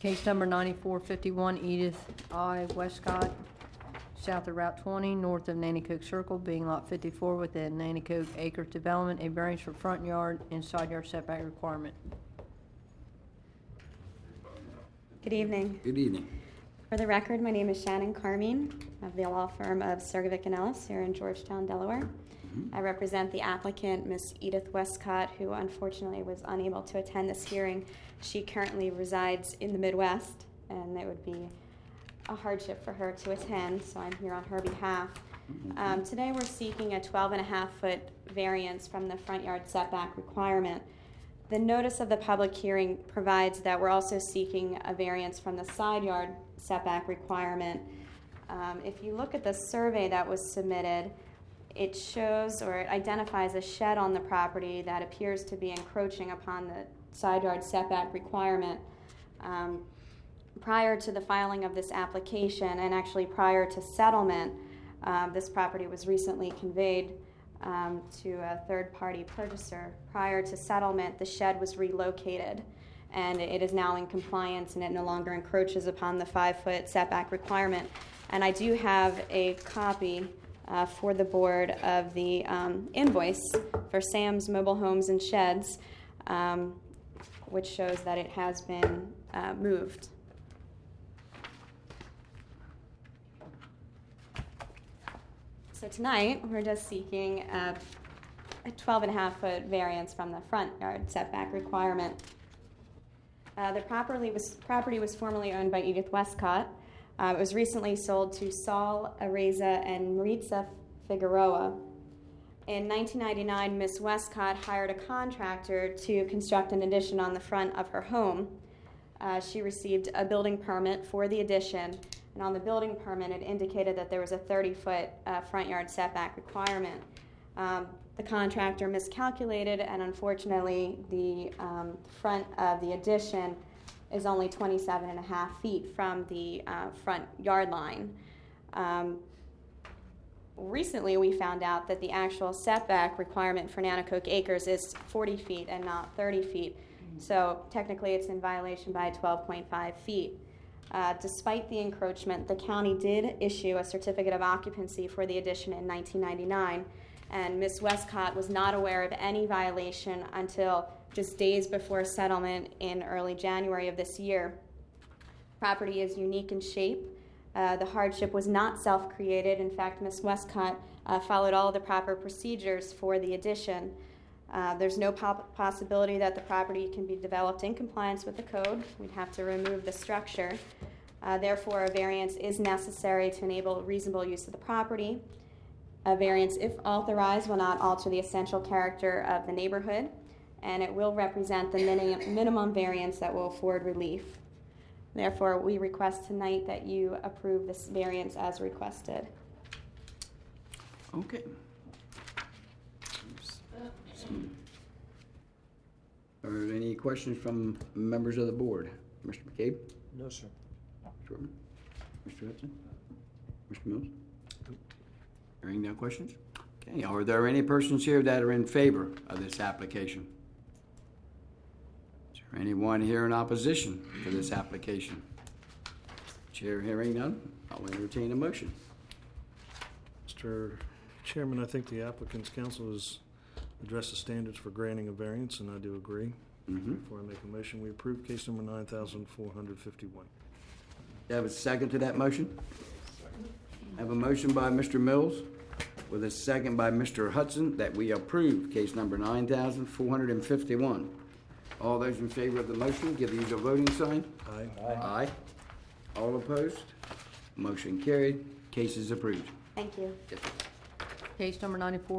Case number 9451, Edith I. Westcott, south of Route 20, north of Nanticoke Circle, being Lot 54 within Nanticoke Acres Development, a variance for front yard and side yard setback requirement. Good evening. Good evening. For the record, my name is Shannon Carmine of the law firm of Sergovic & Ellis here in Georgetown, Delaware. I represent the applicant, Ms. Edith Westcott, who unfortunately was unable to attend this hearing. She currently resides in the Midwest, and it would be a hardship for her to attend, so I'm here on her behalf. Today we're seeking a 12.5-foot variance from the front yard setback requirement. The notice of the public hearing provides that we're also seeking a variance from the side yard setback requirement. If you look at the survey that was submitted, it shows or it identifies a shed on the property that appears to be encroaching upon the side yard setback requirement. Prior to the filing of this application, and actually prior to settlement, this property was recently conveyed to a third-party purchaser. Prior to settlement, the shed was relocated, and it is now in compliance, and it no longer encroaches upon the 5-foot setback requirement. And I do have a copy for the board of the invoice for Sam's Mobile Homes and Sheds, which shows that it has been moved. So tonight, we're just seeking a 12.5-foot variance from the front yard setback requirement. The property was formerly owned by Edith Westcott. It was recently sold to Saul Areza and Maritza Figueroa. In 1999, Ms. Westcott hired a contractor to construct an addition on the front of her home. She received a building permit for the addition, and on the building permit it indicated that there was a 30-foot front yard setback requirement. The contractor miscalculated, and unfortunately the front of the addition is only 27.5 feet from the front yard line. Recently we found out that the actual setback requirement for Nanticoke Acres is 40 feet and not 30 feet. So technically it's in violation by 12.5 feet. Despite the encroachment, the county did issue a certificate of occupancy for the addition in 1999, and Ms. Westcott was not aware of any violation until just days before settlement in early January of this year. Property is unique in shape. The hardship was not self-created. In fact, Ms. Westcott followed all the proper procedures for the addition. There's no possibility that the property can be developed in compliance with the code. We'd have to remove the structure. Therefore, a variance is necessary to enable reasonable use of the property. A variance, if authorized, will not alter the essential character of the neighborhood, and it will represent the minimum variance that will afford relief. Therefore, we request tonight that you approve this variance as requested. Okay. Are there any questions from members of the board? Mr. McCabe? No, sir. Sure. Mr. Hudson? Mr. Mills? Hearing no questions? Okay. Are there any persons here that are in favor of this application? Is there anyone here in opposition to this application? Chair hearing none, I'll entertain a motion. Mr. Chairman, I think the applicant's counsel has addressed the standards for granting a variance, and I do agree. Before I make a motion, we approve case number 9451. Do you have a second to that motion? I have a motion by Mr. Mills with a second by Mr. Hudson that we approve case number 9451. All those in favor of the motion, give the usual voting sign. Aye. Aye. All opposed? Motion carried. Case is approved. Thank you. Case number 94